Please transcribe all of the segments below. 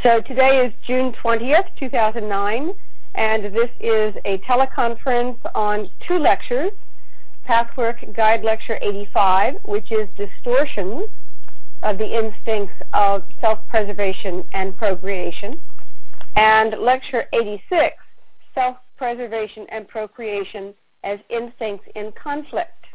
So today is June 20th, 2009, and this is a teleconference on two lectures, Pathwork Guide Lecture 85, which is Distortions of the Instincts of Self-Preservation and Procreation, and Lecture 86, Self-Preservation and Procreation as Instincts in Conflict.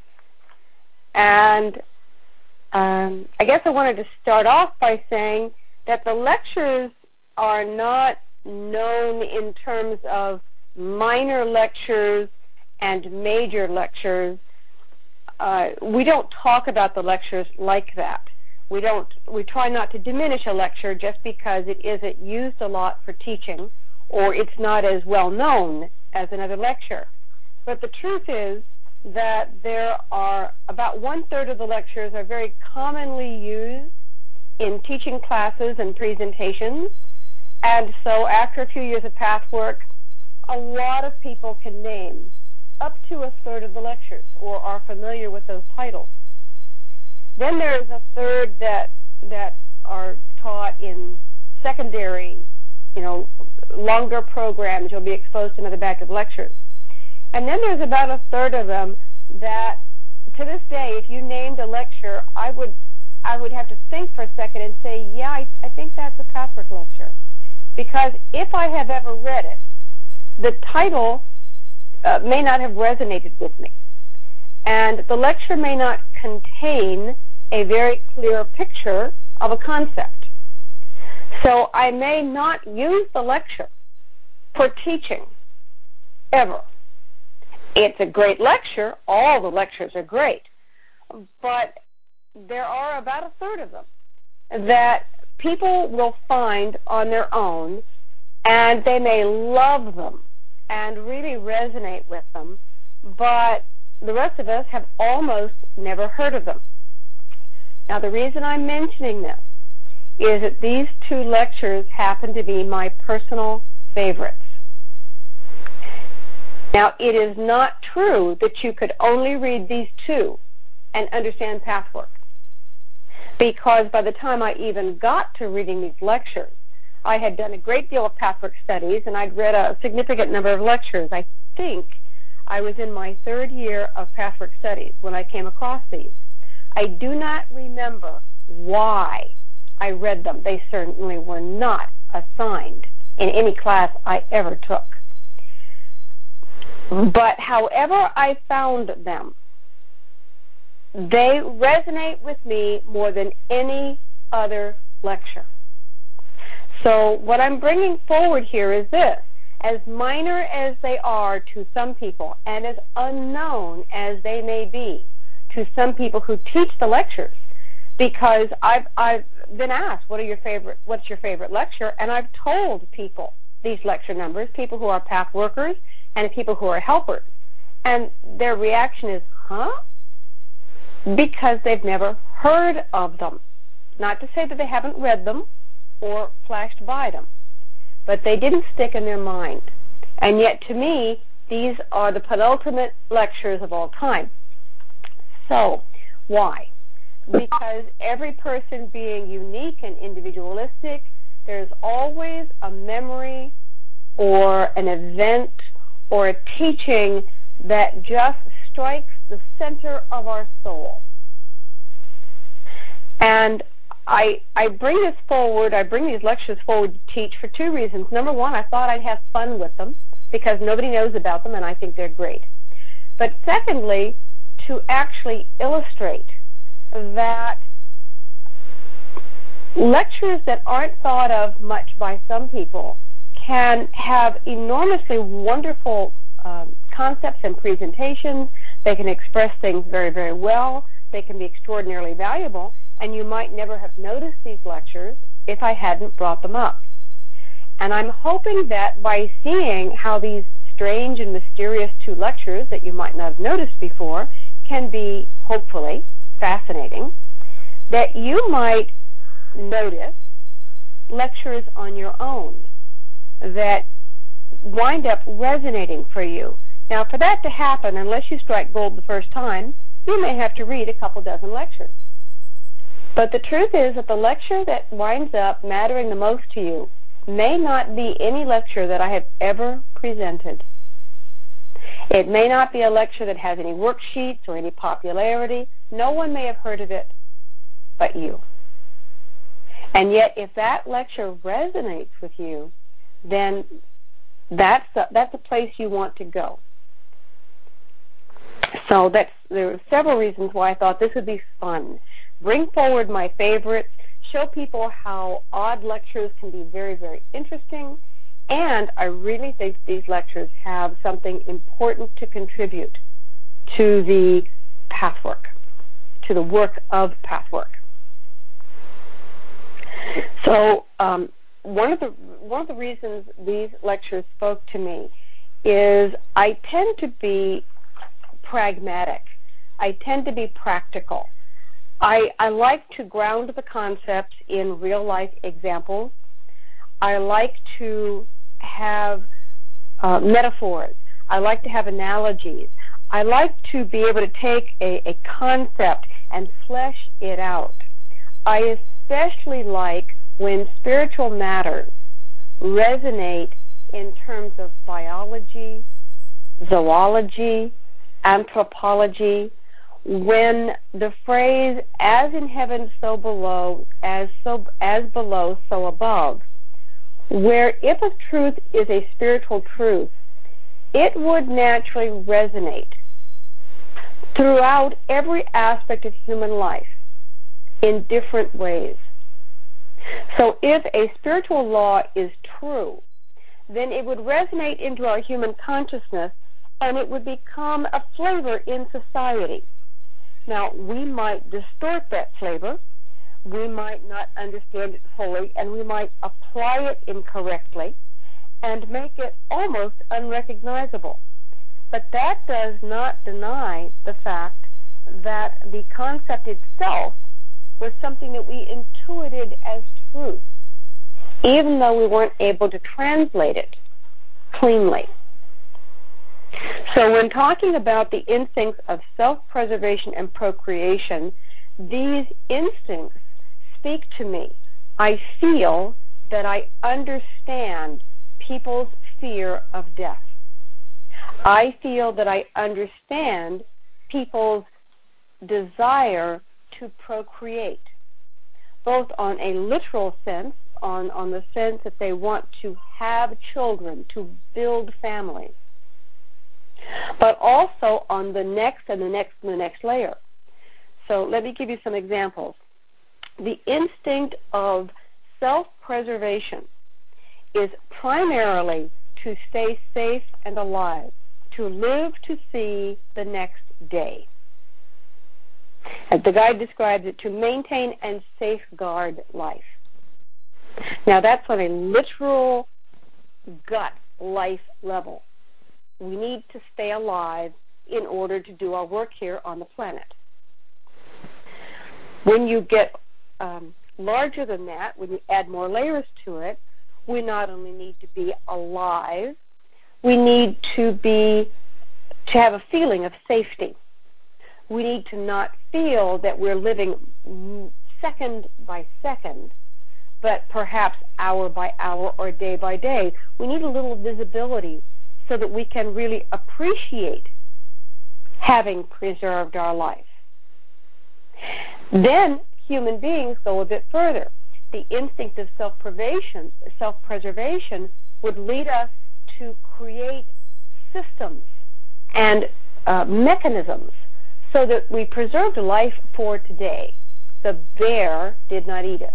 And I guess I wanted to start off by saying that the lectures are not known in terms of minor lectures and major lectures. We don't talk about the lectures like that. We try not to diminish a lecture just because it isn't used a lot for teaching or it's not as well known as another lecture. But the truth is that there are about 1/3 of the lectures are very commonly used in teaching classes and presentations. And so after a few years of Pathwork, a lot of people can name up to 1/3 of the lectures or are familiar with those titles. Then there is 1/3 that are taught in secondary, longer programs. You'll be exposed to another batch of lectures. And then there's about 1/3 of them that, to this day, if you named a lecture, I would have to think for a second and say, yeah, I think that's a Pathwork lecture. Because if I have ever read it, the title may not have resonated with me. And the lecture may not contain a very clear picture of a concept. So I may not use the lecture for teaching, ever. It's a great lecture. All the lectures are great. But there are about 1/3 of them that people will find on their own, and they may love them and really resonate with them, but the rest of us have almost never heard of them. Now, the reason I'm mentioning this is that these two lectures happen to be my personal favorites. Now, it is not true that you could only read these two and understand Pathwork, because by the time I even got to reading these lectures, I had done a great deal of Pathwork studies, and I'd read a significant number of lectures. I think I was in my 3rd year of Pathwork studies when I came across these. I do not remember why I read them. They certainly were not assigned in any class I ever took. But however I found them, they resonate with me more than any other lecture. So what I'm bringing forward here is this. As minor as they are to some people, and as unknown as they may be to some people who teach the lectures, because I've been asked, what's your favorite lecture? And I've told people these lecture numbers, people who are path workers and people who are helpers. And their reaction is, huh? Because they've never heard of them. Not to say that they haven't read them or flashed by them, but they didn't stick in their mind. And yet, to me, these are the penultimate lectures of all time. So, why? Because every person being unique and individualistic, there's always a memory or an event or a teaching that just strikes the center of our soul. And I bring this forward, I bring these lectures forward to teach for 2 reasons. Number one, I thought I'd have fun with them because nobody knows about them and I think they're great. But secondly, to actually illustrate that lectures that aren't thought of much by some people can have enormously wonderful concepts and presentations. They can express things very, very well. They can be extraordinarily valuable. And you might never have noticed these lectures if I hadn't brought them up. And I'm hoping that by seeing how these strange and mysterious 2 lectures that you might not have noticed before can be, hopefully, fascinating, that you might notice lectures on your own that wind up resonating for you. Now, for that to happen, unless you strike gold the first time, you may have to read a couple dozen lectures. But the truth is that the lecture that winds up mattering the most to you may not be any lecture that I have ever presented. It may not be a lecture that has any worksheets or any popularity. No one may have heard of it but you. And yet, if that lecture resonates with you, then that's a place you want to go. So there are several reasons why I thought this would be fun. Bring forward my favorites, show people how odd lectures can be very, very interesting, and I really think these lectures have something important to contribute to the pathwork, to the work of pathwork. So one of the reasons these lectures spoke to me is I tend to be pragmatic. I tend to be practical. I like to ground the concepts in real-life examples. I like to have metaphors. I like to have analogies. I like to be able to take a concept and flesh it out. I especially like when spiritual matters resonate in terms of biology, zoology, anthropology, when the phrase "as in heaven, so below, as below, so above," where if a truth is a spiritual truth, it would naturally resonate throughout every aspect of human life in different ways. So if a spiritual law is true, then it would resonate into our human consciousness and it would become a flavor in society. Now, we might distort that flavor, we might not understand it fully, and we might apply it incorrectly and make it almost unrecognizable. But that does not deny the fact that the concept itself was something that we intuited as truth, even though we weren't able to translate it cleanly. So when talking about the instincts of self-preservation and procreation, these instincts speak to me. I feel that I understand people's fear of death. I feel that I understand people's desire to procreate, both on a literal sense, on the sense that they want to have children, to build families, but also on the next and the next and the next layer. So let me give you some examples. The instinct of self-preservation is primarily to stay safe and alive, to live to see the next day. As the guide describes it, to maintain and safeguard life. Now that's on a literal gut life level. We need to stay alive in order to do our work here on the planet. When you get larger than that, when you add more layers to it, we not only need to be alive, we need to have a feeling of safety. We need to not feel that we're living second by second, but perhaps hour by hour or day by day. We need a little visibility so that we can really appreciate having preserved our life. Then human beings go a bit further. The instinct of self-preservation would lead us to create systems and mechanisms so that we preserved life for today. The bear did not eat us.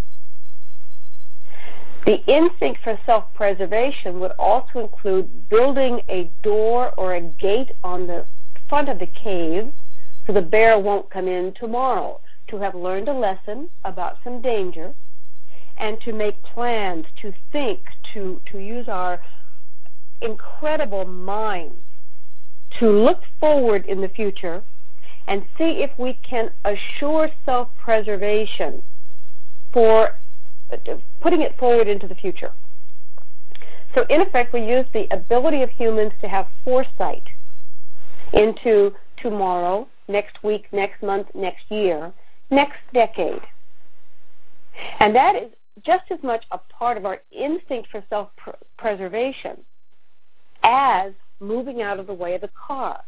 The instinct for self-preservation would also include building a door or a gate on the front of the cave so the bear won't come in tomorrow, to have learned a lesson about some danger, and to make plans, to think, to use our incredible minds to look forward in the future and see if we can assure self-preservation for putting it forward into the future. So in effect, we use the ability of humans to have foresight into tomorrow, next week, next month, next year, next decade. And that is just as much a part of our instinct for self-preservation as moving out of the way of the car.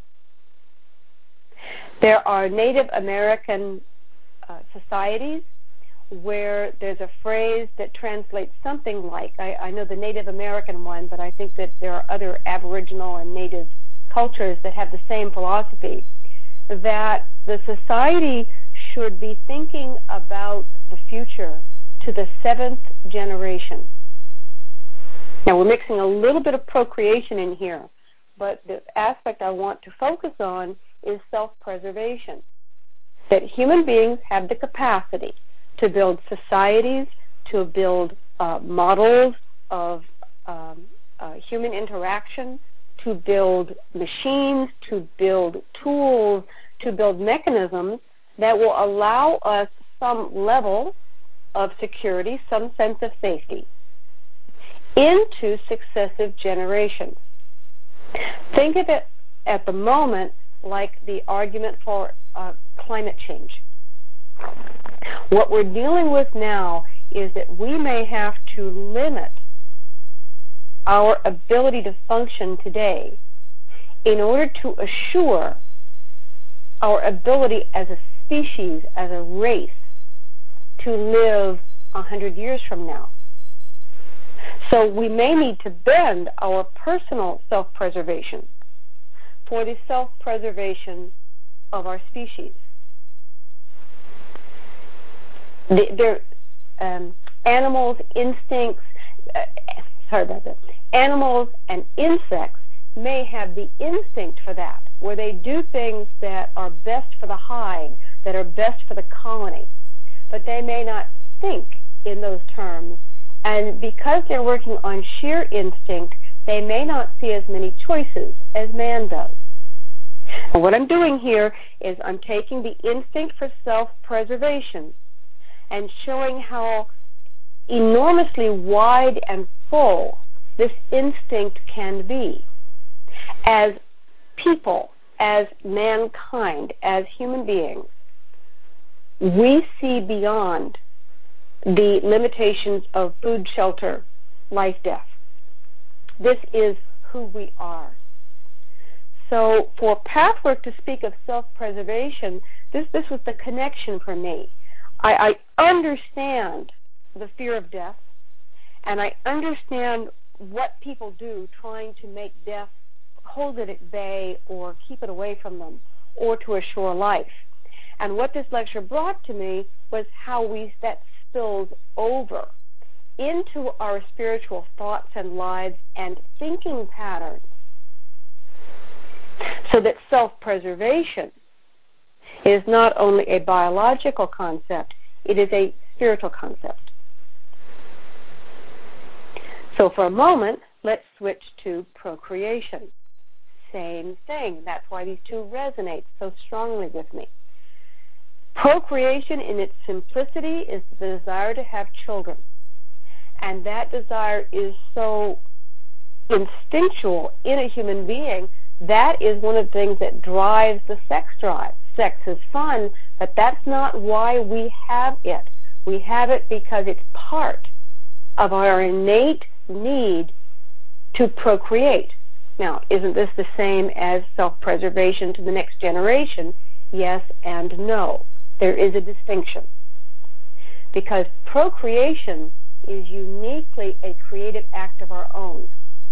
There are Native American societies where there's a phrase that translates something like, I know the Native American one, but I think that there are other Aboriginal and Native cultures that have the same philosophy, that the society should be thinking about the future to the 7th generation. Now we're mixing a little bit of procreation in here, but the aspect I want to focus on is self-preservation. That human beings have the capacity to build societies, to build models of human interaction, to build machines, to build tools, to build mechanisms that will allow us some level of security, some sense of safety into successive generations. Think of it at the moment like the argument for climate change. What we're dealing with now is that we may have to limit our ability to function today in order to assure our ability as a species, as a race, to live 100 years from now. So we may need to bend our personal self-preservation for the self-preservation of our species. Animals, instincts, animals and insects may have the instinct for that, where they do things that are best for the hive, that are best for the colony, but they may not think in those terms, and because they're working on sheer instinct, they may not see as many choices as man does. And what I'm doing here is I'm taking the instinct for self-preservation and showing how enormously wide and full this instinct can be. As people, as mankind, as human beings, we see beyond the limitations of food, shelter, life, death. This is who we are. So for Pathwork to speak of self-preservation, this was the connection for me. I understand the fear of death, and I understand what people do trying to make death, hold it at bay or keep it away from them, or to assure life. And what this lecture brought to me was how that spills over into our spiritual thoughts and lives and thinking patterns, so that self-preservation is not only a biological concept, it is a spiritual concept. So for a moment, let's switch to procreation. Same thing. That's why these two resonate so strongly with me. Procreation in its simplicity is the desire to have children. And that desire is so instinctual in a human being. That is one of the things that drives the sex drive. Sex is fun, but that's not why we have it. We have it because it's part of our innate need to procreate. Now, isn't this the same as self-preservation to the next generation? Yes and no. There is a distinction. Because procreation is uniquely a creative act of our own.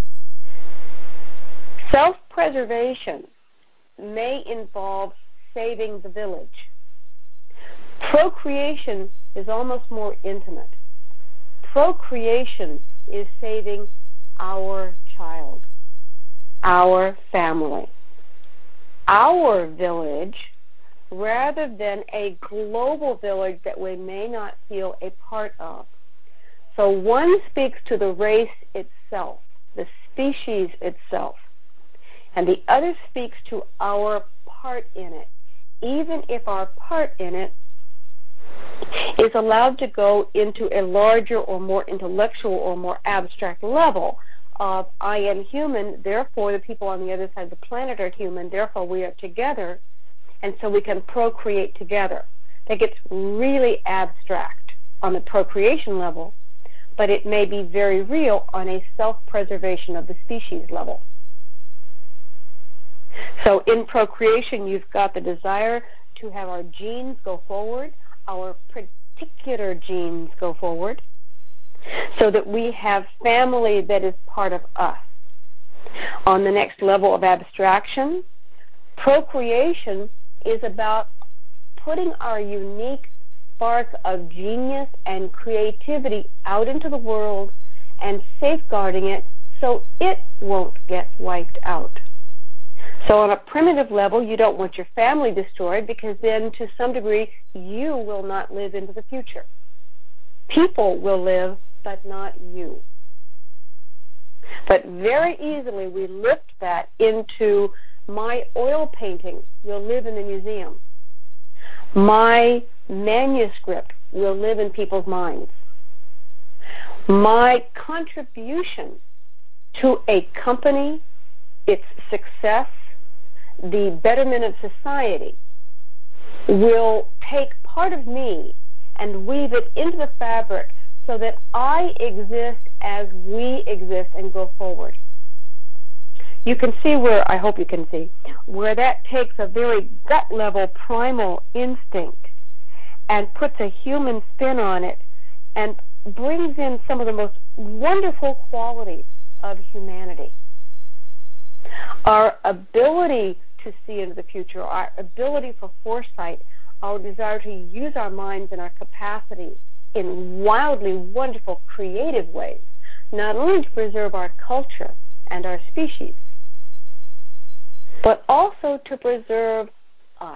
Self-preservation may involve saving the village. Procreation is almost more intimate. Procreation is saving our child, our family, our village, rather than a global village that we may not feel a part of. So one speaks to the race itself, the species itself, and the other speaks to our part in it, even if our part in it is allowed to go into a larger or more intellectual or more abstract level of I am human, therefore the people on the other side of the planet are human, therefore we are together, and so we can procreate together. that gets really abstract on the procreation level, but it may be very real on a self-preservation of the species level. So in procreation, you've got the desire to have our genes go forward, our particular genes go forward, so that we have family that is part of us. On the next level of abstraction, procreation is about putting our unique spark of genius and creativity out into the world and safeguarding it so it won't get wiped out. So on a primitive level, you don't want your family destroyed because then to some degree you will not live into the future. People will live, but not you. But very easily we lift that into my oil painting will live in the museum. My manuscript will live in people's minds. My contribution to a company, its success, the betterment of society, will take part of me and weave it into the fabric so that I exist as we exist and go forward. You can see where, I hope you can see, where that takes a very gut-level primal instinct and puts a human spin on it and brings in some of the most wonderful qualities of humanity. Our ability to see into the future, our ability for foresight, our desire to use our minds and our capacities in wildly wonderful, creative ways, not only to preserve our culture and our species, but also to preserve us.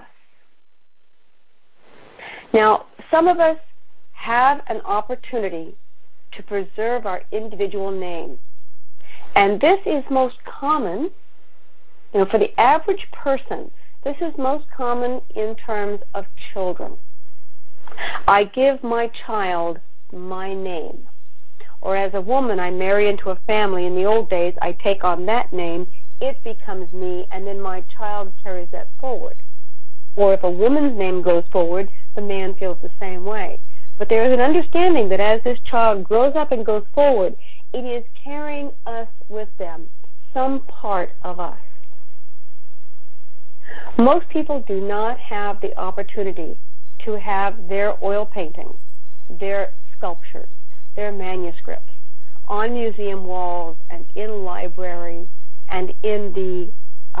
Now, some of us have an opportunity to preserve our individual name. And this is most common, for the average person, this is most common in terms of children. I give my child my name. Or as a woman, I marry into a family. In the old days, I take on that name. It becomes me, and then my child carries that forward. Or if a woman's name goes forward, the man feels the same way. But there is an understanding that as this child grows up and goes forward, it is carrying us with them, some part of us. Most people do not have the opportunity to have their oil paintings, their sculptures, their manuscripts on museum walls and in libraries and in the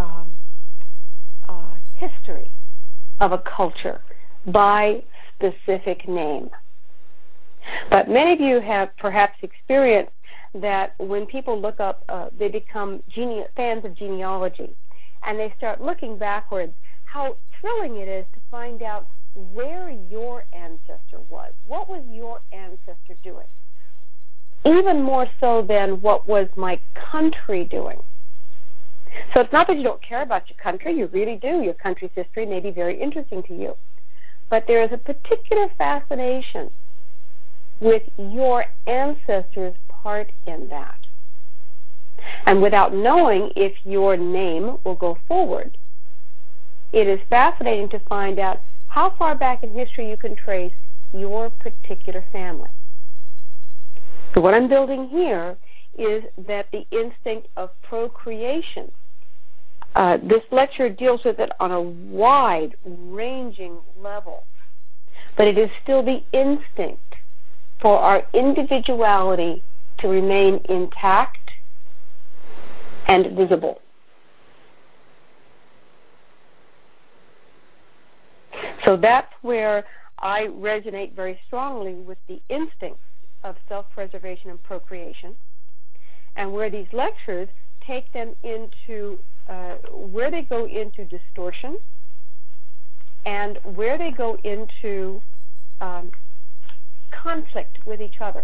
history of a culture by specific name. But many of you have perhaps experienced that when people look up, they become fans of genealogy, and they start looking backwards, how thrilling it is to find out where your ancestor was. What was your ancestor doing? Even more so than what was my country doing. So it's not that you don't care about your country. You really do. Your country's history may be very interesting to you. But there is a particular fascination with your ancestors' part in that. And without knowing if your name will go forward, it is fascinating to find out how far back in history you can trace your particular family. So what I'm building here is that the instinct of procreation, this lecture deals with it on a wide-ranging level, but it is still the instinct for our individuality to remain intact and visible. So that's where I resonate very strongly with the instincts of self-preservation and procreation, and where these lectures take them into where they go into distortion and where they go into conflict with each other.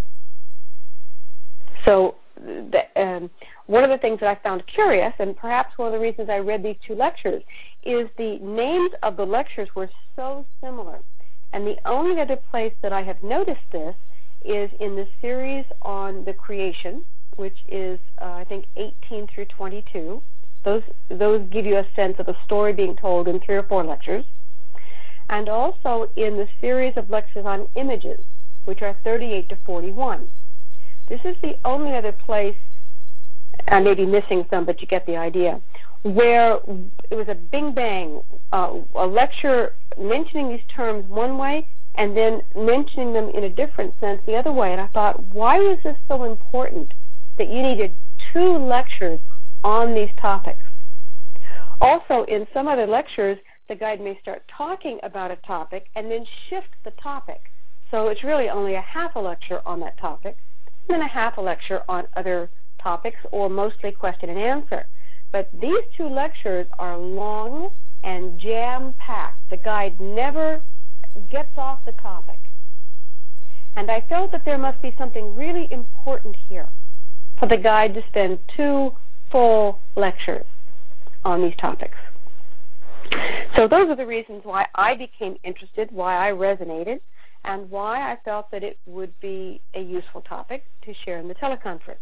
So one of the things that I found curious, and perhaps one of the reasons I read these two lectures, is the names of the lectures were so similar. And the only other place that I have noticed this is in the series on the creation, which is, I think, 18 through 22. Those give you a sense of a story being told in 3 or 4 lectures. and also in the series of lectures on images, which are 38 to 41. This is the only other place, I may be missing some, but you get the idea, where it was a bing bang, a lecture mentioning these terms one way and then mentioning them in a different sense the other way. And I thought, why is this so important that you needed 2 lectures on these topics? Also, in some other lectures, the guide may start talking about a topic and then shift the topic. So it's really only a half a lecture on that topic, and then a half a lecture on other topics, or mostly question and answer. But these 2 lectures are long and jam-packed. The guide never gets off the topic. And I felt that there must be something really important here for the guide to spend 2 full lectures on these topics. So those are the reasons why I became interested, why I resonated, and why I felt that it would be a useful topic to share in the teleconference.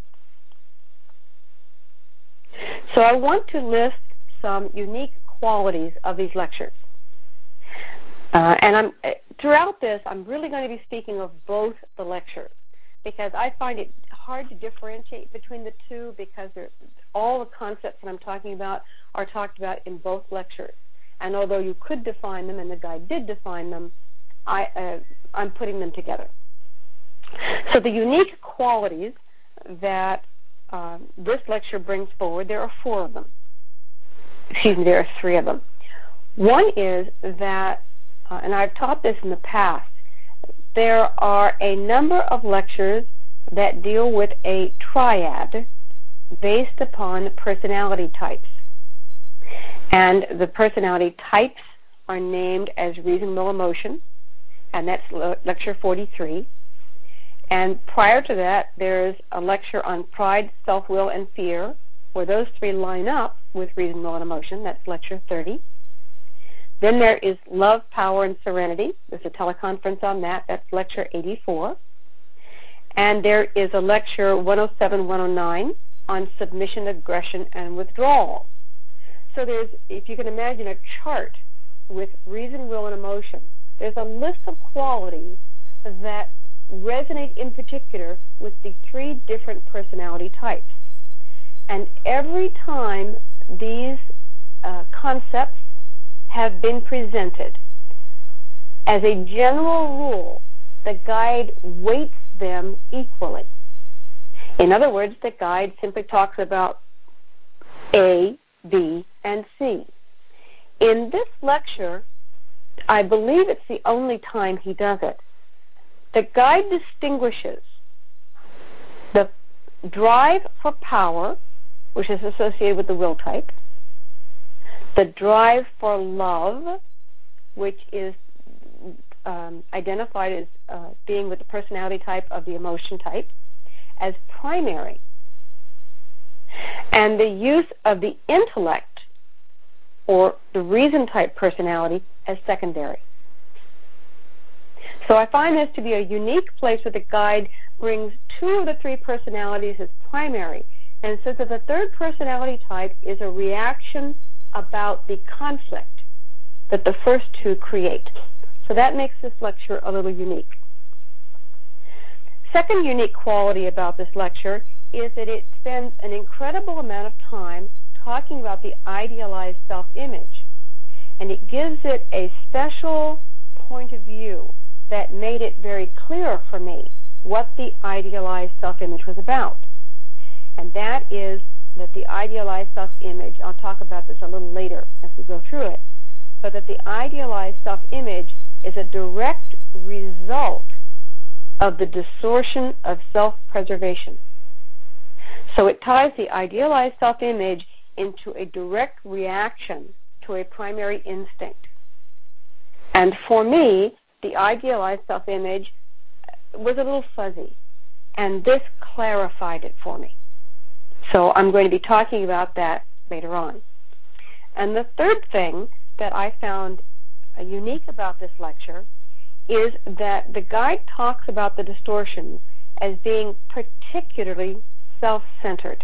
So I want to list some unique qualities of these lectures. And throughout this, I'm really going to be speaking of both the lectures, because I find it hard to differentiate between the 2, because all the concepts that I'm talking about are talked about in both lectures. And although you could define them, and the guide did define them, I'm putting them together. So the unique qualities that this lecture brings forward, there are 4 of them. Excuse me, there are 3 of them. One is that, and I've taught this in the past, there are a number of lectures that deal with a triad based upon personality types. And the personality types are named as reason, will, emotion, and that's lecture 43. And prior to that, there's a lecture on pride, self-will, and fear, where those 3 line up with reason, will, and emotion. That's lecture 30. Then there is love, power, and serenity. There's a teleconference on that. That's lecture 84. And there is a lecture 107, 109 on submission, aggression, and withdrawal. So there's, if you can imagine a chart with reason, will, and emotion, there's a list of qualities that resonate in particular with the 3 different personality types. And every time these concepts have been presented, as a general rule, the guide weights them equally. In other words, the guide simply talks about A, B, and C. In this lecture, I believe it's the only time he does it, the guide distinguishes the drive for power, which is associated with the will type, the drive for love, which is identified as being with the personality type of the emotion type, as primary, and the use of the intellect or the reason type personality as secondary. So I find this to be a unique place where the guide brings 2 of the 3 personalities as primary, and says that the 3rd personality type is a reaction about the conflict that the first 2 create. So that makes this lecture a little unique. Second unique quality about this lecture is that it spends an incredible amount of time talking about the idealized self-image. And it gives it a special point of view that made it very clear for me what the idealized self-image was about. And that is that the idealized self-image, I'll talk about this a little later as we go through it, but that the idealized self-image is a direct result of the distortion of self-preservation. So it ties the idealized self-image into a direct reaction to a primary instinct. And for me, the idealized self-image was a little fuzzy, and this clarified it for me. So I'm going to be talking about that later on. And the third thing that I found unique about this lecture is that the guide talks about the distortions as being particularly self-centered.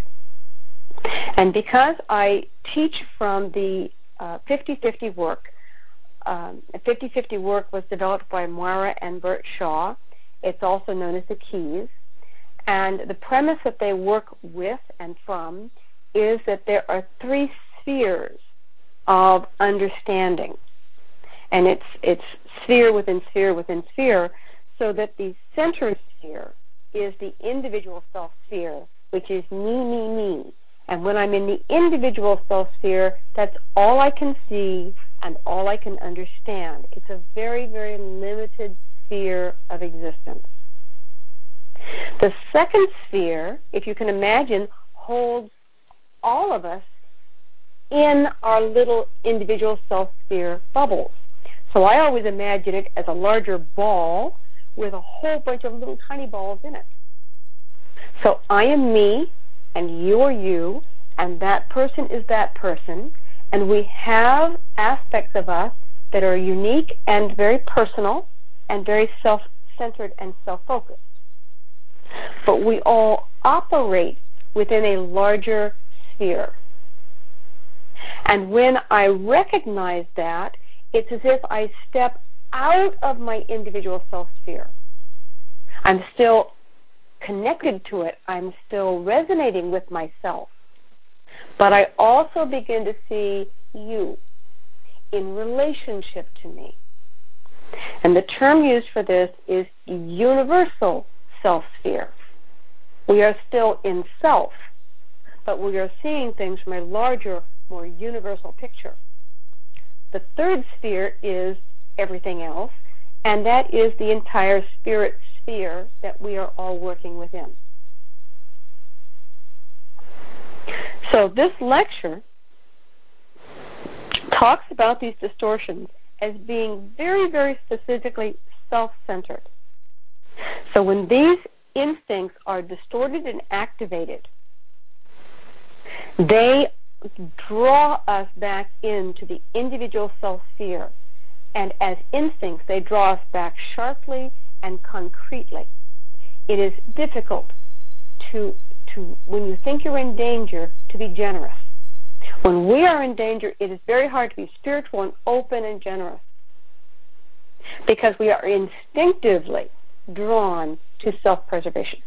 And because I teach from the 50-50 work, 50/50 work was developed by Moira and Bert Shaw. It's also known as the Keys. And the premise that they work with and from is that there are 3 spheres of understanding. And it's sphere within sphere within sphere, so that the center sphere is the individual self sphere, which is me, me, me. And when I'm in the individual self sphere, that's all I can see and all I can understand. It's a very, very limited sphere of existence. The second sphere, if you can imagine, holds all of us in our little individual self-sphere bubbles. So I always imagine it as a larger ball with a whole bunch of little tiny balls in it. So I am me, and you are you, and that person is that person, and we have aspects of us that are unique and very personal and very self-centered and self-focused. But we all operate within a larger sphere. And when I recognize that, it's as if I step out of my individual self-sphere. I'm still connected to it. I'm still resonating with myself. But I also begin to see you in relationship to me. And the term used for this is universal self-sphere. We are still in self, but we are seeing things from a larger, more universal picture. The third sphere is everything else, and that is the entire spirit sphere that we are all working within. So this lecture talks about these distortions as being very, very specifically self-centered. So when these instincts are distorted and activated, they draw us back into the individual self-sphere. And as instincts, they draw us back sharply and concretely. It is difficult to when you think you're in danger, to be generous. When we are in danger, it is very hard to be spiritual and open and generous because we are instinctively drawn to self-preservation.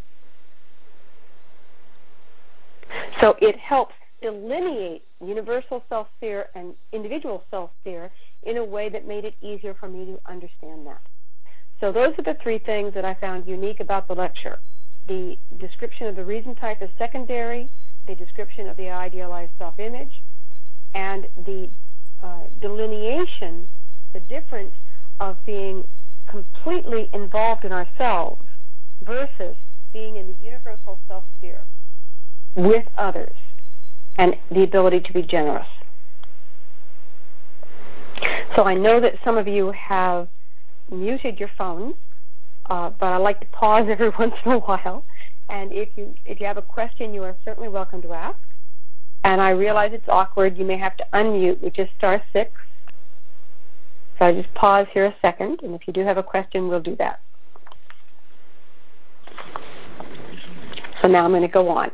So it helps delineate universal self-sphere and individual self-sphere in a way that made it easier for me to understand that. So those are the 3 things that I found unique about the lecture. The description of the reason type as secondary, the description of the idealized self-image, and the delineation, the difference of being completely involved in ourselves versus being in the universal self-sphere with others, and the ability to be generous. So I know that some of you have muted your phones, but I like to pause every once in a while. And if you have a question, you are certainly welcome to ask. And I realize it's awkward. You may have to unmute, which is *6. So I just pause here a second, and if you do have a question, we'll do that. So now I'm going to go on.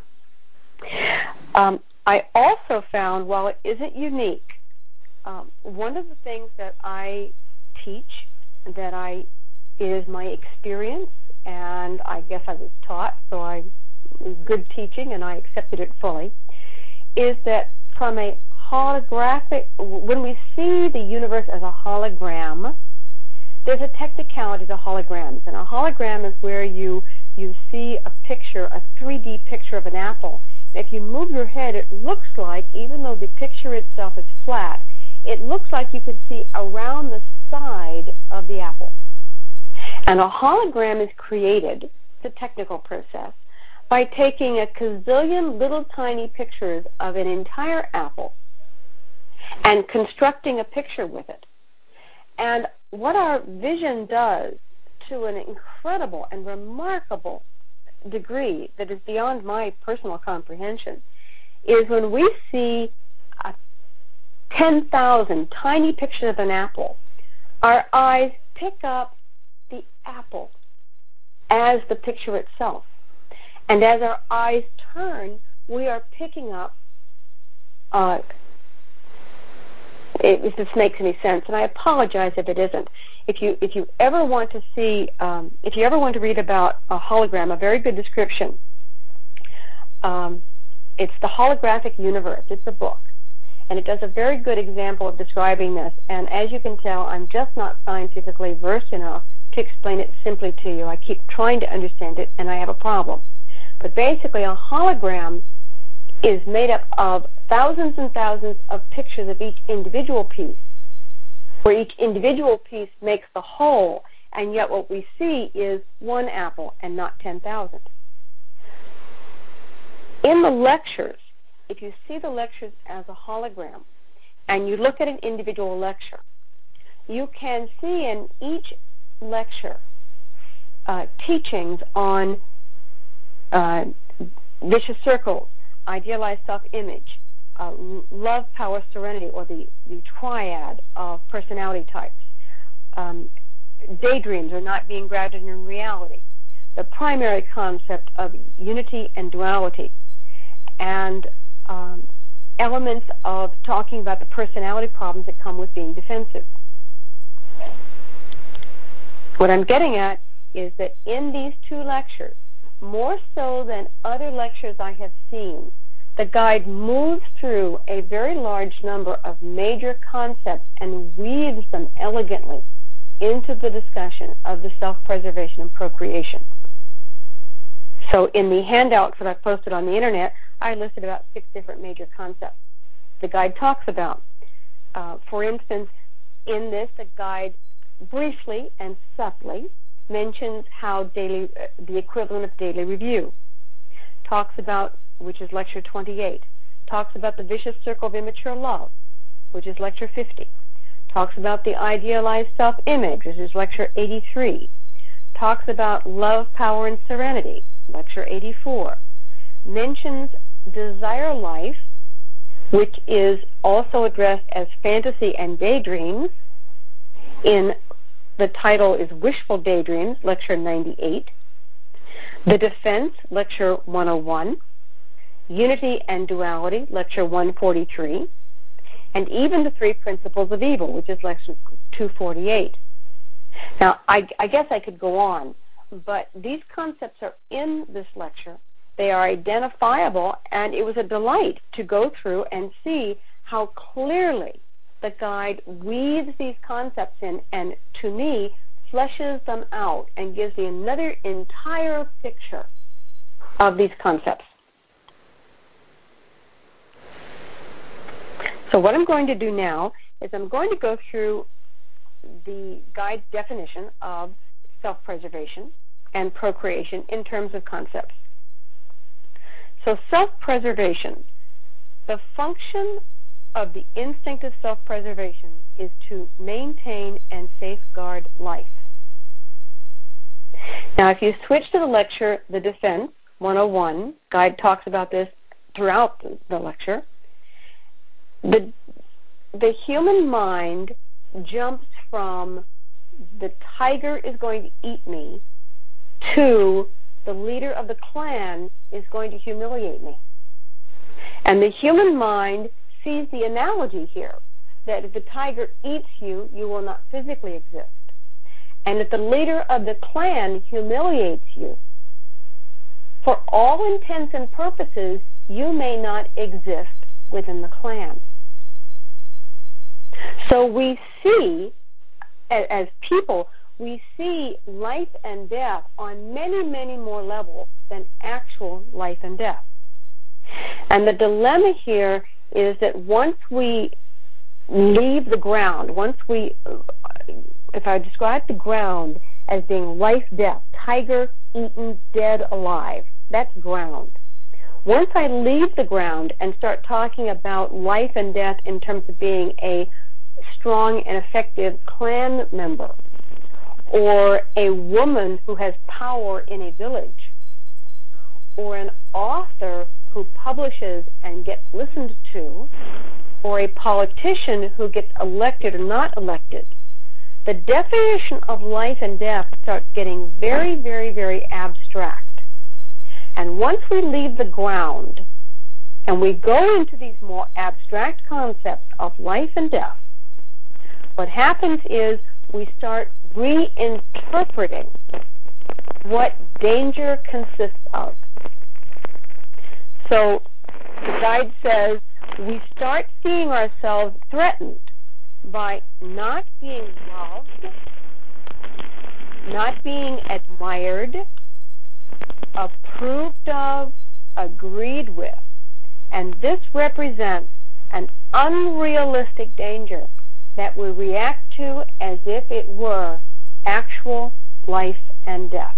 I also found, while it isn't unique, one of the things that I teach, that is my experience, and I guess I was taught, so it was good teaching, and I accepted it fully, is that from a holographic, when we see the universe as a hologram, there's a technicality to holograms. And a hologram is where you see a picture, a 3D picture of an apple. If you move your head, it looks like, even though the picture itself is flat, it looks like you could see around the side of the apple. And a hologram is created, it's a technical process, by taking a gazillion little tiny pictures of an entire apple and constructing a picture with it. And what our vision does, to an incredible and remarkable degree that is beyond my personal comprehension, is when we see 10,000 tiny pictures of an apple, our eyes pick up the apple as the picture itself. And as our eyes turn, we are picking up if this makes any sense, and I apologize if it isn't. If you ever want to see, if you ever want to read about a hologram, a very good description, it's The Holographic Universe. It's a book, and it does a very good example of describing this. And as you can tell, I'm just not scientifically versed enough to explain it simply to you. I keep trying to understand it, and I have a problem. But basically, a hologram is made up of thousands and thousands of pictures of each individual piece, where each individual piece makes the whole, and yet what we see is one apple and not 10,000. In the lectures, if you see the lectures as a hologram, and you look at an individual lecture, you can see in each lecture teachings on vicious circles, idealized self-image, love, power, serenity, or the triad of personality types, daydreams or not being grounded in reality, the primary concept of unity and duality, and elements of talking about the personality problems that come with being defensive. What I'm getting at is that in these two lectures, more so than other lectures I have seen, the guide moves through a very large number of major concepts and weaves them elegantly into the discussion of the self-preservation and procreation. So in the handouts that I posted on the internet, I listed about 6 different major concepts the guide talks about. For instance, in this, the guide briefly and subtly mentions how the equivalent of daily review, talks about, which is lecture 28, talks about the vicious circle of immature love, which is lecture 50, talks about the idealized self-image, which is lecture 83, talks about love, power, and serenity, lecture 84, mentions desire life, which is also addressed as fantasy and daydreams. In the title is Wishful Daydreams, lecture 98. The Defense, lecture 101. Unity and Duality, lecture 143. And even the 3 Principles of Evil, which is lecture 248. Now, I guess I could go on, but these concepts are in this lecture. They are identifiable, and it was a delight to go through and see how clearly the guide weaves these concepts in and, to me, fleshes them out and gives me another entire picture of these concepts. So what I'm going to do now is I'm going to go through the guide's definition of self-preservation and procreation in terms of concepts. So self-preservation, the function of the instinct of self-preservation is to maintain and safeguard life. Now, if you switch to the lecture, The Defense, 101, guide talks about this throughout the lecture, the human mind jumps from the tiger is going to eat me to the leader of the clan is going to humiliate me. And the human mind sees the analogy here, that if the tiger eats you, you will not physically exist. And if the leader of the clan humiliates you, for all intents and purposes, you may not exist within the clan. So we see, as people, we see life and death on many, many more levels than actual life and death. And the dilemma here is that once we leave the ground, if I describe the ground as being life, death, tiger, eaten, dead, alive, that's ground. Once I leave the ground and start talking about life and death in terms of being a strong and effective clan member, or a woman who has power in a village, or an author who publishes and gets listened to, or a politician who gets elected or not elected, the definition of life and death starts getting very, very, very abstract. And once we leave the ground and we go into these more abstract concepts of life and death, What happens is we start reinterpreting what danger consists of. So the guide says we start seeing ourselves threatened by not being loved, not being admired, approved of, agreed with. And this represents an unrealistic danger that we react to as if it were actual life and death.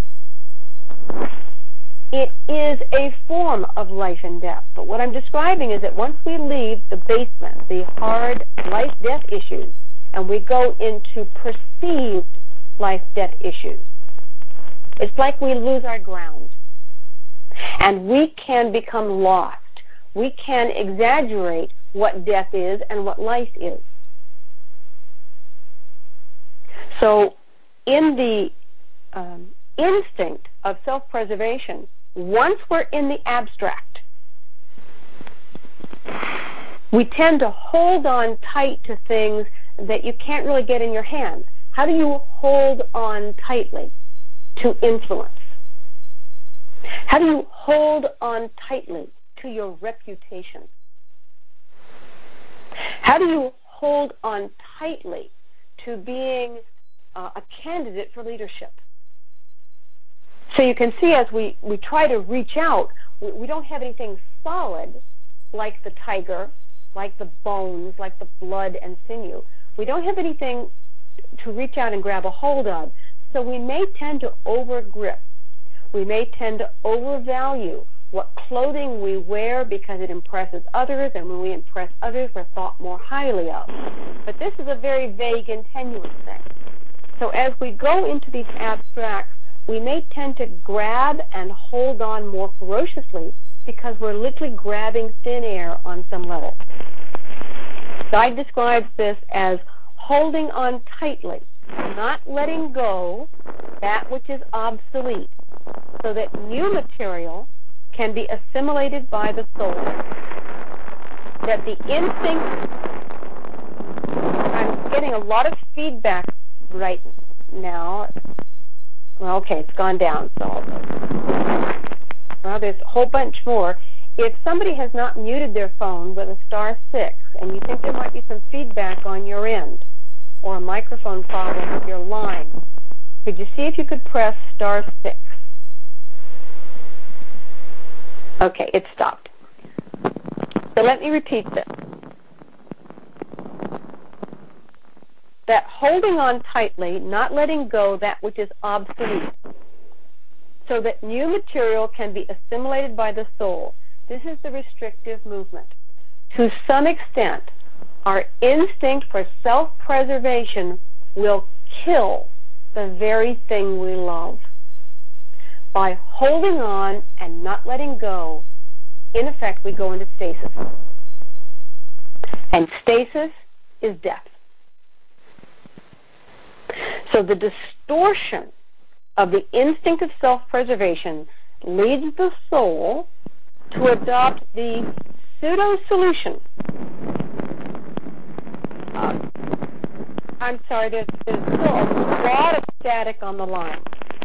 It is a form of life and death. But what I'm describing is that once we leave the basement, the hard life-death issues, and we go into perceived life-death issues, it's like we lose our ground. And we can become lost. We can exaggerate what death is and what life is. So in the instinct of self-preservation, once we're in the abstract, we tend to hold on tight to things that you can't really get in your hands. How do you hold on tightly to influence? How do you hold on tightly to your reputation? How do you hold on tightly to being a candidate for leadership? So you can see as we try to reach out, we don't have anything solid like the tiger, like the bones, like the blood and sinew. We don't have anything to reach out and grab a hold of. So we may tend to overgrip. We may tend to overvalue what clothing we wear because it impresses others, and when we impress others, we're thought more highly of. But this is a very vague and tenuous thing. So as we go into these abstracts, we may tend to grab and hold on more ferociously because we're literally grabbing thin air on some level. Guide describes this as holding on tightly, not letting go that which is obsolete, so that new material can be assimilated by the soul, that the instinct. I'm getting a lot of feedback right now. Well, okay, it's gone down. So well, there's a whole bunch more. If somebody has not muted their phone with a *6 and you think there might be some feedback on your end or a microphone problem with your line, could you see if you could press *6? Okay, it stopped. So let me repeat this. That holding on tightly, not letting go that which is obsolete, so that new material can be assimilated by the soul. This is the restrictive movement. To some extent, our instinct for self-preservation will kill the very thing we love. By holding on and not letting go, in effect, we go into stasis. And stasis is death. So the distortion of the instinct of self-preservation leads the soul to adopt the pseudo-solution. I'm sorry, there's still a lot of static on the line.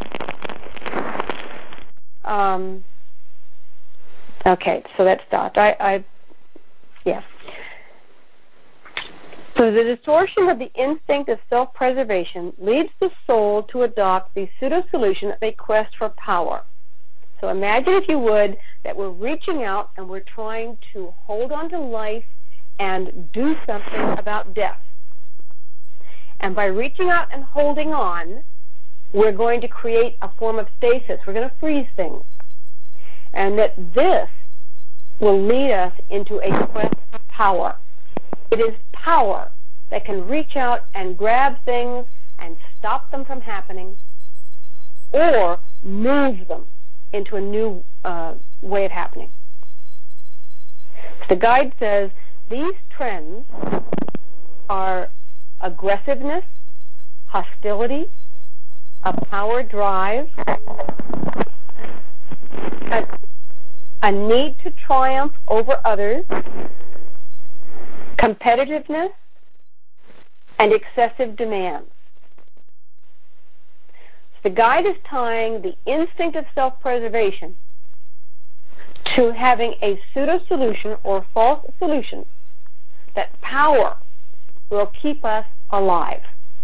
Okay, so that stopped. Yeah. So the distortion of the instinct of self-preservation leads the soul to adopt the pseudo-solution of a quest for power. So imagine, if you would, that we're reaching out and we're trying to hold on to life and do something about death. And by reaching out and holding on, we're going to create a form of stasis. We're going to freeze things. And that this will lead us into a quest for power. It is power that can reach out and grab things and stop them from happening, or move them into a new way of happening. The guide says these trends are aggressiveness, hostility, a power drive, a need to triumph over others, competitiveness, and excessive demands. The guide is tying the instinct of self-preservation to having a pseudo-solution or false solution that power will keep us alive.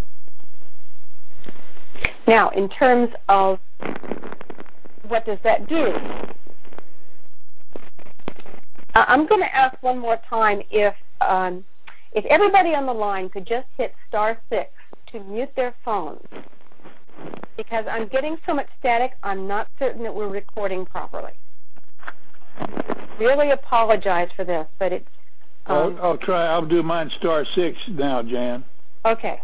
Now, in terms of what does that do? I'm going to ask one more time if everybody on the line could just hit *6 to mute their phones, because I'm getting so much static, I'm not certain that we're recording properly. Really apologize for this, but it's... I'll try. I'll do mine *6 now, Jan. Okay.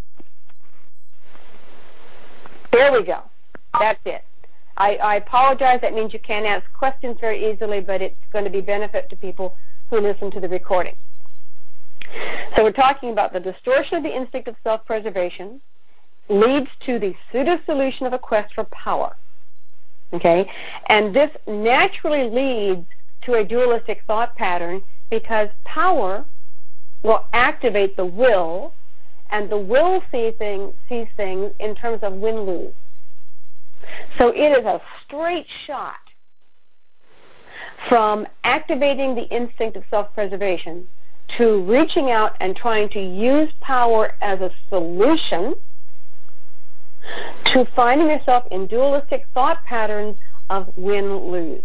There we go. That's it. I apologize. That means you can't ask questions very easily, but it's going to be benefit to people who listen to the recording. So we're talking about the distortion of the instinct of self-preservation leads to the pseudo-solution of a quest for power. Okay? And this naturally leads to a dualistic thought pattern because power will activate the will, and the will sees things in terms of win-lose. So it is a straight shot from activating the instinct of self-preservation to reaching out and trying to use power as a solution to finding yourself in dualistic thought patterns of win-lose.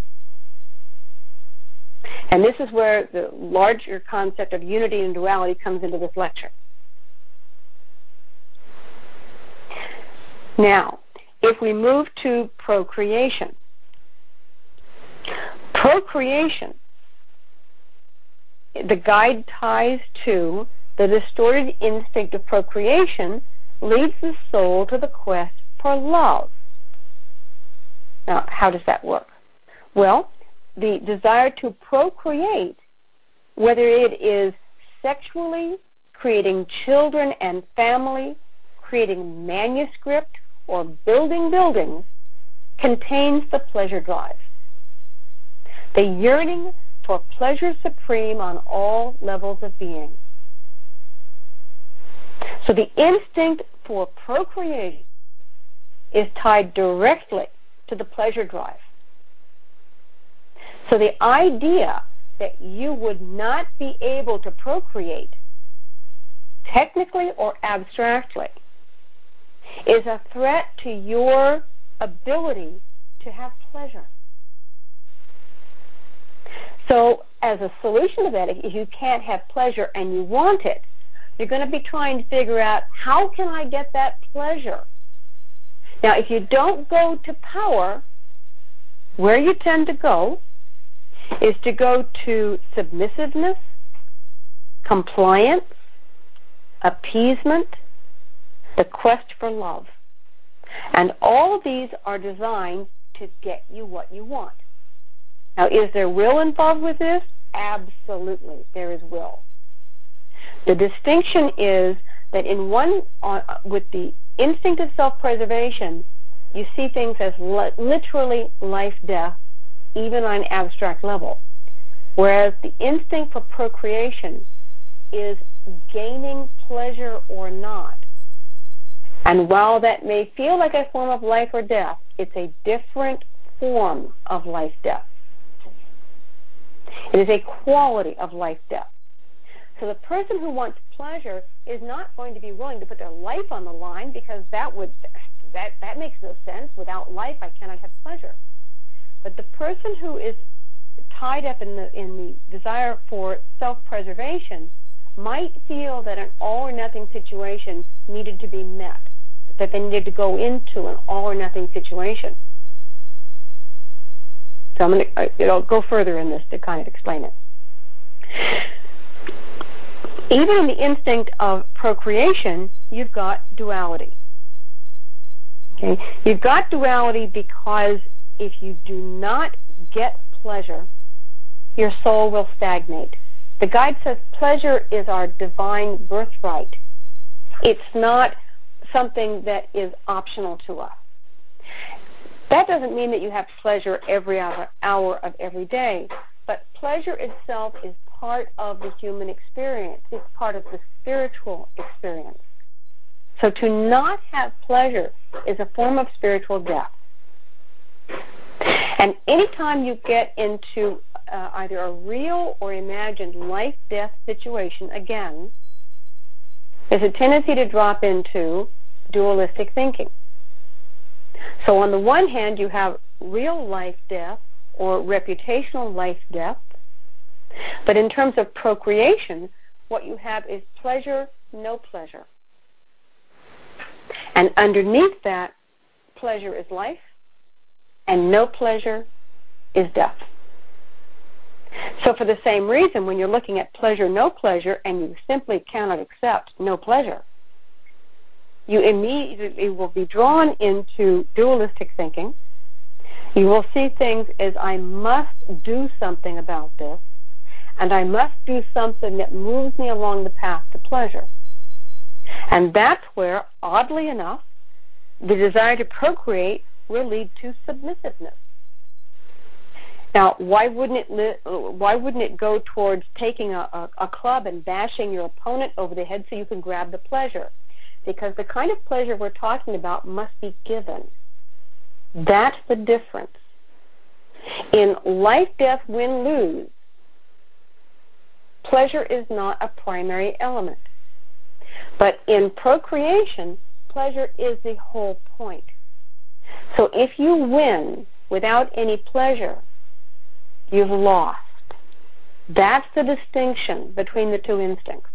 And this is where the larger concept of unity and duality comes into this lecture. Now, if we move to procreation, the guide ties to the distorted instinct of procreation leads the soul to the quest for love. Now, how does that work? Well, the desire to procreate, whether it is sexually, creating children and family, creating manuscript, or building buildings, contains the pleasure drive. The yearning for pleasure supreme on all levels of being. So the instinct for procreation is tied directly to the pleasure drive. So the idea that you would not be able to procreate, technically or abstractly, is a threat to your ability to have pleasure. So as a solution to that, if you can't have pleasure and you want it, you're going to be trying to figure out, how can I get that pleasure? Now, if you don't go to power, where you tend to go is to go to submissiveness, compliance, appeasement, the quest for love. And all of these are designed to get you what you want. Now, is there will involved with this? Absolutely, there is will. The distinction is that with the instinct of self-preservation, you see things as literally life-death, even on an abstract level. Whereas the instinct for procreation is gaining pleasure or not. And while that may feel like a form of life or death, it's a different form of life-death. It is a quality of life-death. So the person who wants pleasure is not going to be willing to put their life on the line, because that makes no sense. Without life, I cannot have pleasure. But the person who is tied up in the desire for self-preservation might feel that an all-or-nothing situation needed to be met, that they needed to go into an all-or-nothing situation. So I'm going to go further in this to kind of explain it. Even in the instinct of procreation, you've got duality. Okay? You've got duality because if you do not get pleasure, your soul will stagnate. The guide says pleasure is our divine birthright. It's not something that is optional to us. That doesn't mean that you have pleasure every hour of every day, but pleasure itself is part of the human experience. It's part of the spiritual experience. So to not have pleasure is a form of spiritual death. And anytime you get into either a real or imagined life-death situation, again, there's a tendency to drop into dualistic thinking. So on the one hand, you have real life death or reputational life death. But in terms of procreation, what you have is pleasure, no pleasure. And underneath that, pleasure is life, and no pleasure is death. So for the same reason, when you're looking at pleasure, no pleasure, and you simply cannot accept no pleasure, you immediately will be drawn into dualistic thinking. You will see things as I must do something about this, and I must do something that moves me along the path to pleasure. And that's where, oddly enough, the desire to procreate will lead to submissiveness. Now, why wouldn't it go towards taking a club and bashing your opponent over the head so you can grab the pleasure? Because the kind of pleasure we're talking about must be given. That's the difference. In life, death, win, lose, pleasure is not a primary element. But in procreation, pleasure is the whole point. So if you win without any pleasure, you've lost. That's the distinction between the two instincts.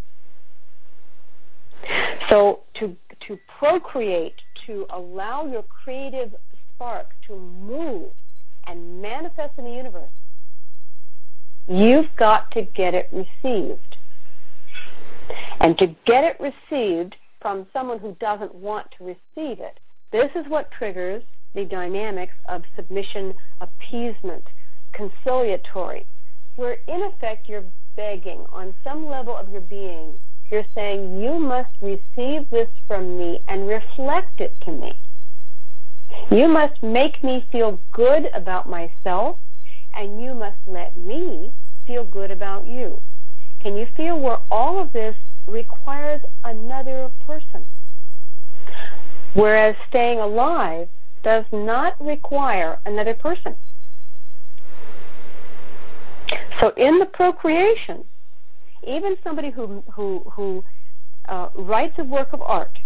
So to procreate, to allow your creative spark to move and manifest in the universe, you've got to get it received. And to get it received from someone who doesn't want to receive it, this is what triggers the dynamics of submission, appeasement, conciliatory, where in effect you're begging on some level of your being. You're saying, you must receive this from me and reflect it to me. You must make me feel good about myself, and you must let me feel good about you. Can you feel where all of this requires another person? Whereas staying alive does not require another person. So in the procreation, even somebody who writes a work of art,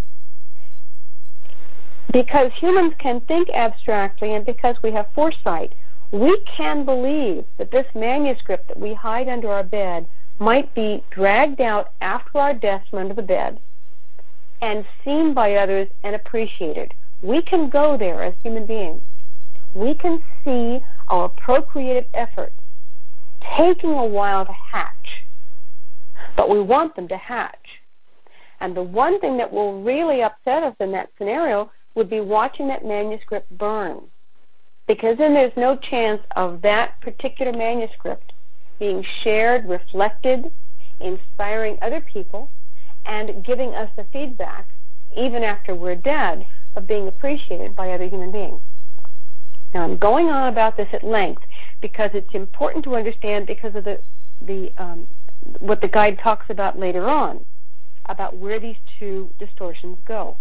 because humans can think abstractly and because we have foresight, we can believe that this manuscript that we hide under our bed might be dragged out after our death from under the bed and seen by others and appreciated. We can go there as human beings. We can see our procreative efforts taking a while to hatch, but we want them to hatch. And the one thing that will really upset us in that scenario would be watching that manuscript burn, because then there's no chance of that particular manuscript being shared, reflected, inspiring other people, and giving us the feedback, even after we're dead, of being appreciated by other human beings. Now, I'm going on about this at length because it's important to understand because of what the guide talks about later on, about where these two distortions go.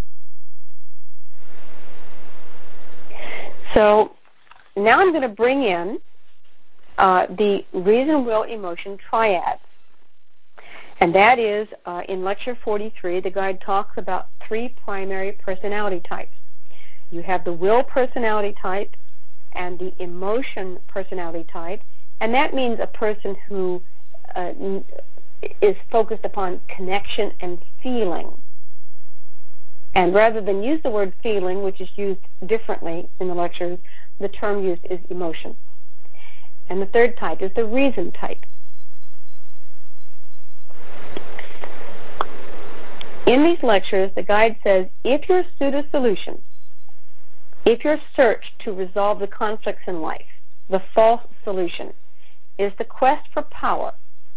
So now I'm going to bring in the reason, will, emotion triad. And that is, in Lecture 43, the guide talks about 3 primary personality types. You have the will personality type and the emotion personality type, and that means a person who is focused upon connection and feeling. And rather than use the word feeling, which is used differently in the lectures, the term used is emotion. And the third type is the reason type. In these lectures, the guide says, if your pseudo-solution, if your search to resolve the conflicts in life, the false solution, is the quest for power,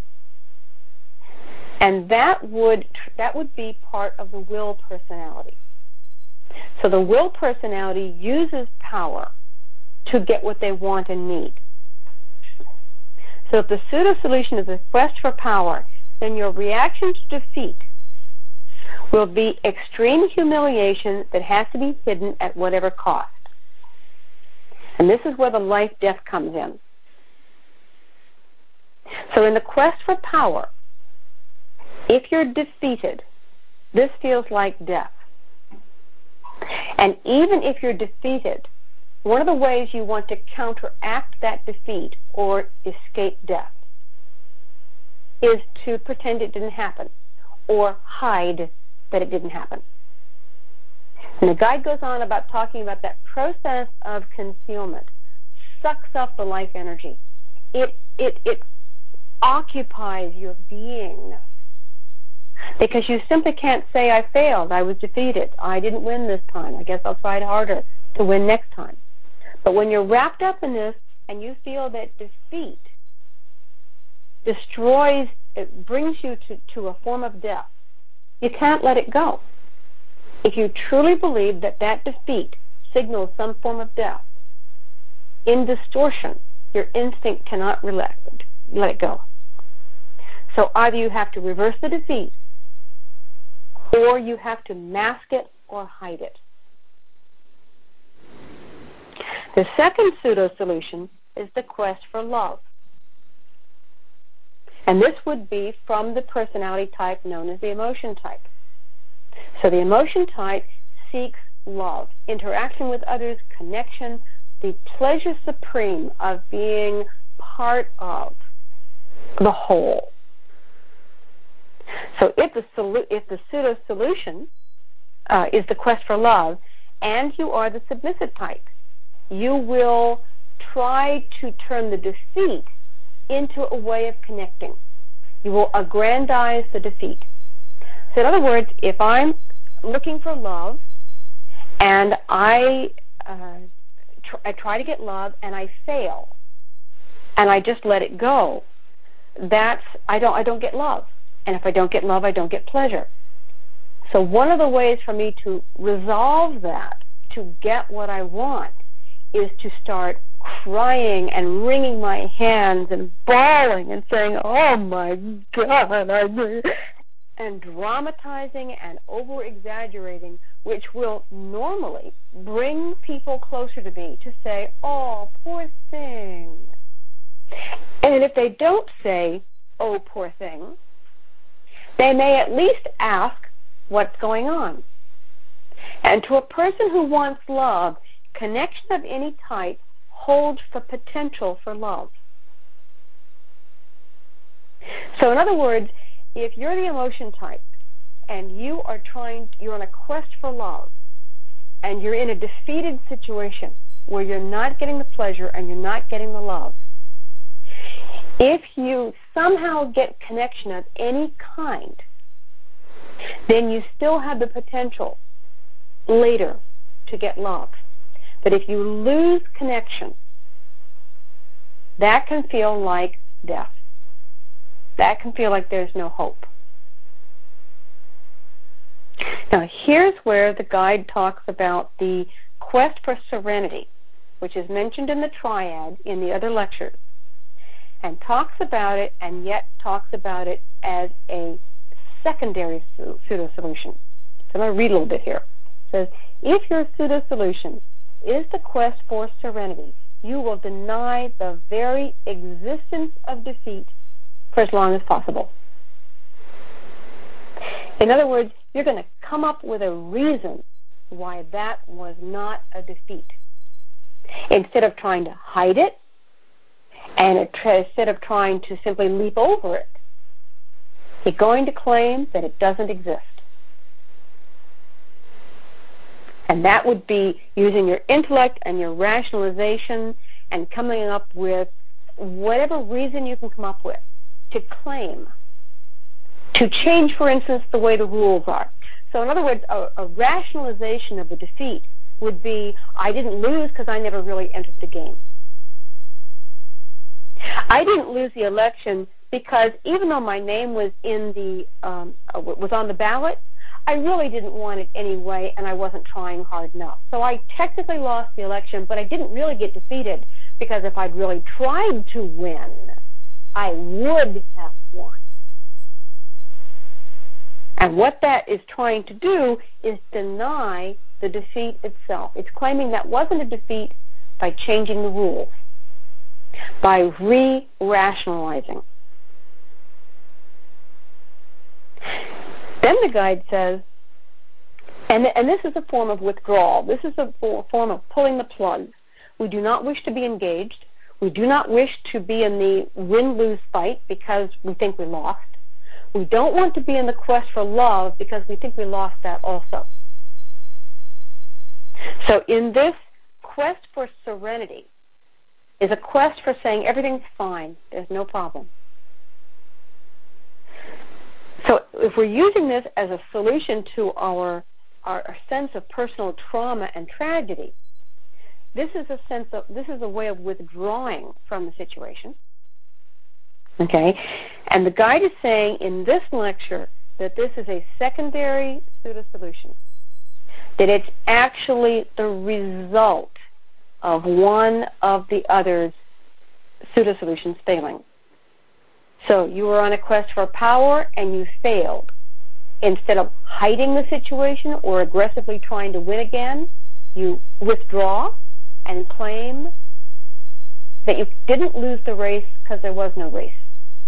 and that would be part of the will personality. So the will personality uses power to get what they want and need. So if the pseudo-solution is a quest for power, then your reaction to defeat will be extreme humiliation that has to be hidden at whatever cost. And this is where the life-death comes in. So in the quest for power, if you're defeated, this feels like death. And even if you're defeated, one of the ways you want to counteract that defeat or escape death is to pretend it didn't happen or hide that it didn't happen. And the guide goes on about talking about that process of concealment sucks up the life energy. It occupies your beingness because you simply can't say, I failed, I was defeated, I didn't win this time, I guess I'll try harder to win next time. But when you're wrapped up in this and you feel that defeat destroys, it brings you to a form of death, you can't let it go. If you truly believe that that defeat signals some form of death, in distortion, your instinct cannot let it go. So either you have to reverse the defeat, or you have to mask it or hide it. The second pseudo-solution is the quest for love. And this would be from the personality type known as the emotion type. So the emotion type seeks love, interaction with others, connection, the pleasure supreme of being part of the whole. So if the pseudo-solution is the quest for love, and you are the submissive type, you will try to turn the defeat into a way of connecting. You will aggrandize the defeat. So in other words, if I'm looking for love and I try to get love and I fail and I just let it go, I don't get love. And if I don't get love, I don't get pleasure. So one of the ways for me to resolve that, to get what I want, is to start crying and wringing my hands and bawling and saying, oh my God, and dramatizing and over-exaggerating, which will normally bring people closer to me to say, oh, poor thing. And if they don't say, oh, poor thing, they may at least ask what's going on. And to a person who wants love, connection of any type holds the potential for love. So in other words, if you're the emotion type and you're on a quest for love and you're in a defeated situation where you're not getting the pleasure and you're not getting the love, if you somehow get connection of any kind, then you still have the potential later to get love. But if you lose connection, that can feel like death. That can feel like there's no hope. Now, here's where the guide talks about the quest for serenity, which is mentioned in the triad in the other lectures, and talks about it and yet talks about it as a secondary pseudo-solution. So I'm going to read a little bit here. It says, if your pseudo-solution is the quest for serenity, you will deny the very existence of defeat for as long as possible. In other words, you're going to come up with a reason why that was not a defeat. Instead of trying to hide it, and instead of trying to simply leap over it, you're going to claim that it doesn't exist. And that would be using your intellect and your rationalization and coming up with whatever reason you can come up with to claim, to change, for instance, the way the rules are. So in other words, a rationalization of the defeat would be, I didn't lose because I never really entered the game. I didn't lose the election because even though my name was was on the ballot, I really didn't want it anyway, and I wasn't trying hard enough. So I technically lost the election, but I didn't really get defeated because if I'd really tried to win, I would have won. And what that is trying to do is deny the defeat itself. It's claiming that wasn't a defeat by changing the rules, by re-rationalizing. Then the guide says, and this is a form of withdrawal. This is a form of pulling the plug. We do not wish to be engaged. We do not wish to be in the win-lose fight because we think we lost. We don't want to be in the quest for love because we think we lost that also. So in this quest for serenity is a quest for saying everything's fine, there's no problem. So if we're using this as a solution to our sense of personal trauma and tragedy, this is a way of withdrawing from the situation. Okay? And the guide is saying in this lecture that this is a secondary pseudo-solution, that it's actually the result of one of the other's pseudo-solutions failing. So you were on a quest for power and you failed. Instead of hiding the situation or aggressively trying to win again, you withdraw and claim that you didn't lose the race because there was no race.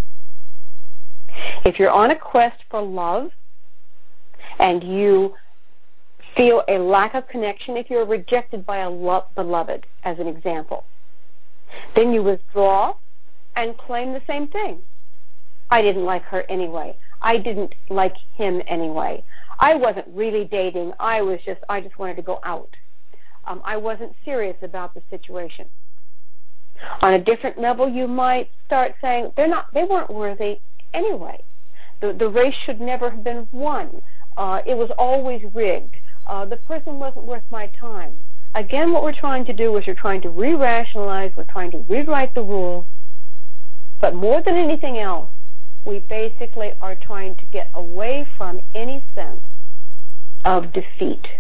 If you're on a quest for love and you feel a lack of connection, if you're rejected by a beloved, as an example, then you withdraw and claim the same thing. I didn't like her anyway. I didn't like him anyway. I wasn't really dating. I just wanted to go out. I wasn't serious about the situation. On a different level, you might start saying they weren't worthy anyway. The race should never have been won. It was always rigged. The person wasn't worth my time. Again, what we're trying to do is we're trying to re-rationalize. We're trying to rewrite the rules. But more than anything else, we basically are trying to get away from any sense of defeat.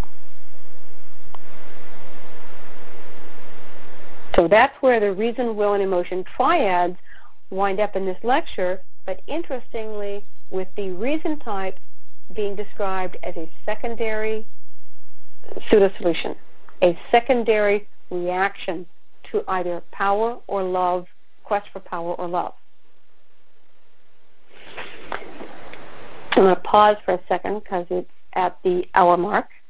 So that's where the reason, will, and emotion triads wind up in this lecture, but interestingly, with the reason type being described as a secondary pseudo-solution, a secondary reaction to either power or love, quest for power or love. I'm going to pause for a second because it's at the hour mark.